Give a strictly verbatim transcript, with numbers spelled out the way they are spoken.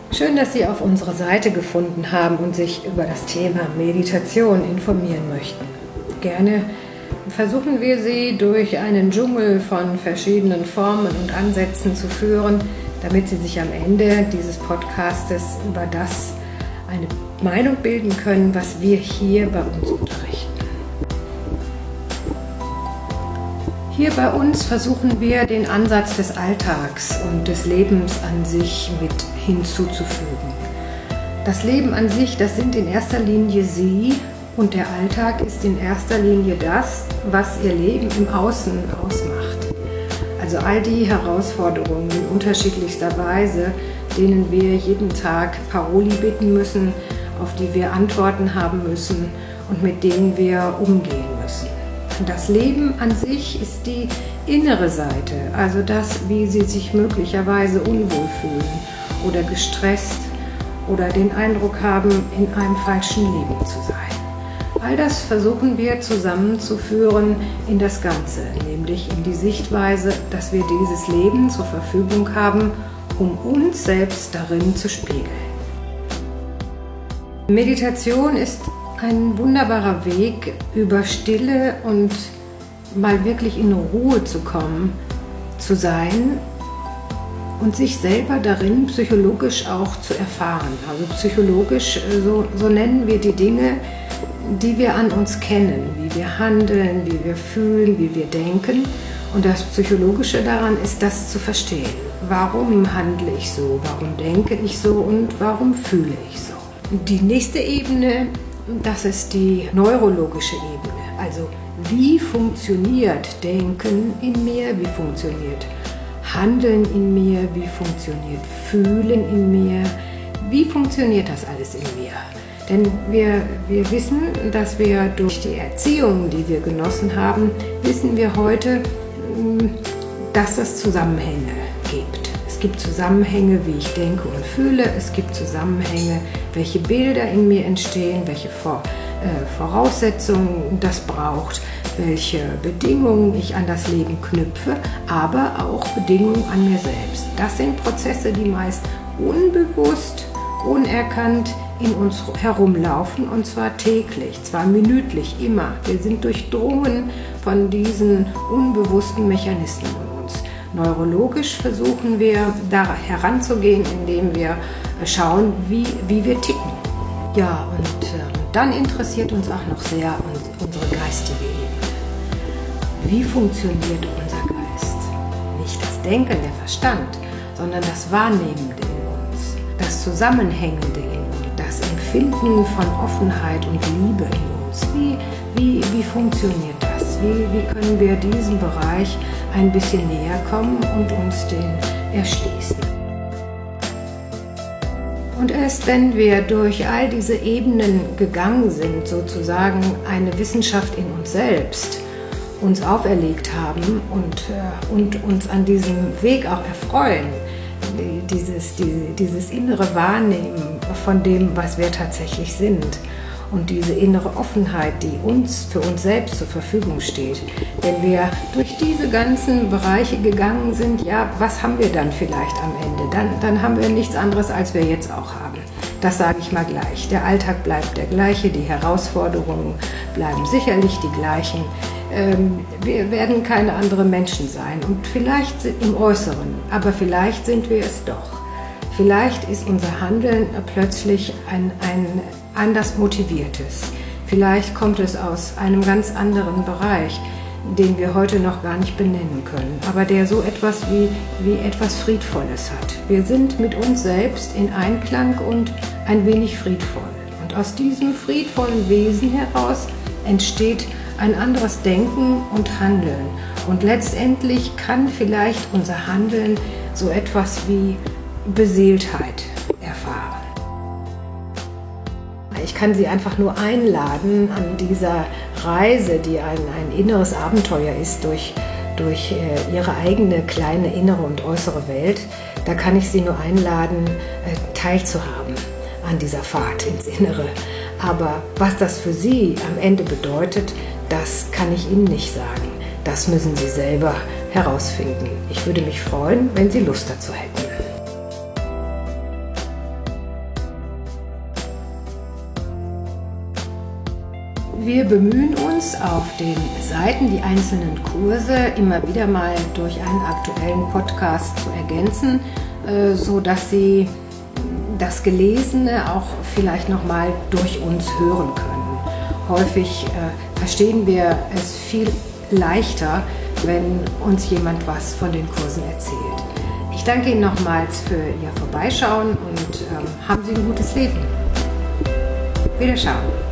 Schön, dass Sie auf unsere Seite gefunden haben und sich über das Thema Meditation informieren möchten. Gerne versuchen wir Sie durch einen Dschungel von verschiedenen Formen und Ansätzen zu führen, damit Sie sich am Ende dieses Podcastes über das eine Meinung bilden können, was wir hier bei uns unterrichten. Hier bei uns versuchen wir, den Ansatz des Alltags und des Lebens an sich mit hinzuzufügen. Das Leben an sich, das sind in erster Linie Sie und der Alltag ist in erster Linie das, was Ihr Leben im Außen ausmacht. Also all die Herausforderungen in unterschiedlichster Weise, denen wir jeden Tag Paroli bitten müssen, auf die wir Antworten haben müssen und mit denen wir umgehen müssen. Das Leben an sich ist die innere Seite, also das, wie Sie sich möglicherweise unwohl fühlen oder gestresst oder den Eindruck haben, in einem falschen Leben zu sein. All das versuchen wir zusammenzuführen in das Ganze, nämlich in die Sichtweise, dass wir dieses Leben zur Verfügung haben, um uns selbst darin zu spiegeln. Meditation ist ein wunderbarer Weg, über Stille und mal wirklich in Ruhe zu kommen, zu sein und sich selber darin psychologisch auch zu erfahren. Also psychologisch, so, so nennen wir die Dinge, die wir an uns kennen, wie wir handeln, wie wir fühlen, wie wir denken. Und das Psychologische daran ist, das zu verstehen. Warum handle ich so, warum denke ich so und warum fühle ich so? Die nächste Ebene, das ist die neurologische Ebene. Also wie funktioniert Denken in mir, wie funktioniert Handeln in mir, wie funktioniert Fühlen in mir, wie funktioniert das alles in mir? Denn wir, wir wissen, dass wir durch die Erziehung, die wir genossen haben, wissen wir heute, dass es Zusammenhänge gibt. Es gibt Zusammenhänge, wie ich denke und fühle. Es gibt Zusammenhänge, welche Bilder in mir entstehen, welche Vor- äh, Voraussetzungen das braucht, welche Bedingungen ich an das Leben knüpfe, aber auch Bedingungen an mir selbst. Das sind Prozesse, die meist unbewusst, unerkannt in uns herumlaufen, und zwar täglich, zwar minütlich, immer. Wir sind durchdrungen von diesen unbewussten Mechanismen in uns. Neurologisch versuchen wir da heranzugehen, indem wir schauen, wie, wie wir ticken. Ja, und äh, dann interessiert uns auch noch sehr unsere geistige Ebene. Wie funktioniert unser Geist? Nicht das Denken, der Verstand, sondern das Wahrnehmende in uns, das Zusammenhängende in uns, das Empfinden von Offenheit und Liebe in uns. Wie, wie, wie funktioniert das? Wie, wie können wir diesem Bereich ein bisschen näher kommen und uns den erschließen? Und erst wenn wir durch all diese Ebenen gegangen sind, sozusagen eine Wissenschaft in uns selbst uns auferlegt haben und, äh, und uns an diesem Weg auch erfreuen, dieses, die, dieses innere Wahrnehmen von dem, was wir tatsächlich sind und diese innere Offenheit, die uns für uns selbst zur Verfügung steht. Wenn wir durch diese ganzen Bereiche gegangen sind, ja, was haben wir dann vielleicht am Ende? Dann, dann haben wir nichts anderes, als wir jetzt auch haben. Das sage ich mal gleich. Der Alltag bleibt der gleiche, die Herausforderungen bleiben sicherlich die gleichen. Ähm, wir werden keine anderen Menschen sein und vielleicht im Äußeren, aber vielleicht sind wir es doch. Vielleicht ist unser Handeln plötzlich ein, ein anders motiviertes. Vielleicht kommt es aus einem ganz anderen Bereich, den wir heute noch gar nicht benennen können, aber der so etwas wie, wie etwas Friedvolles hat. Wir sind mit uns selbst in Einklang und ein wenig friedvoll. Und aus diesem friedvollen Wesen heraus entsteht ein anderes Denken und Handeln. Und letztendlich kann vielleicht unser Handeln so etwas wie Beseeltheit erfahren. Ich kann Sie einfach nur einladen an dieser Reise, die ein, ein inneres Abenteuer ist durch, durch äh, Ihre eigene kleine innere und äußere Welt. Da kann ich Sie nur einladen, äh, teilzuhaben an dieser Fahrt ins Innere. Aber was das für Sie am Ende bedeutet, das kann ich Ihnen nicht sagen. Das müssen Sie selber herausfinden. Ich würde mich freuen, wenn Sie Lust dazu hätten. Wir bemühen uns, auf den Seiten die einzelnen Kurse immer wieder mal durch einen aktuellen Podcast zu ergänzen, sodass Sie das Gelesene auch vielleicht nochmal durch uns hören können. Häufig äh, verstehen wir es viel leichter, wenn uns jemand was von den Kursen erzählt. Ich danke Ihnen nochmals für Ihr Vorbeischauen und ähm, haben Sie ein gutes Leben. Wiederschauen.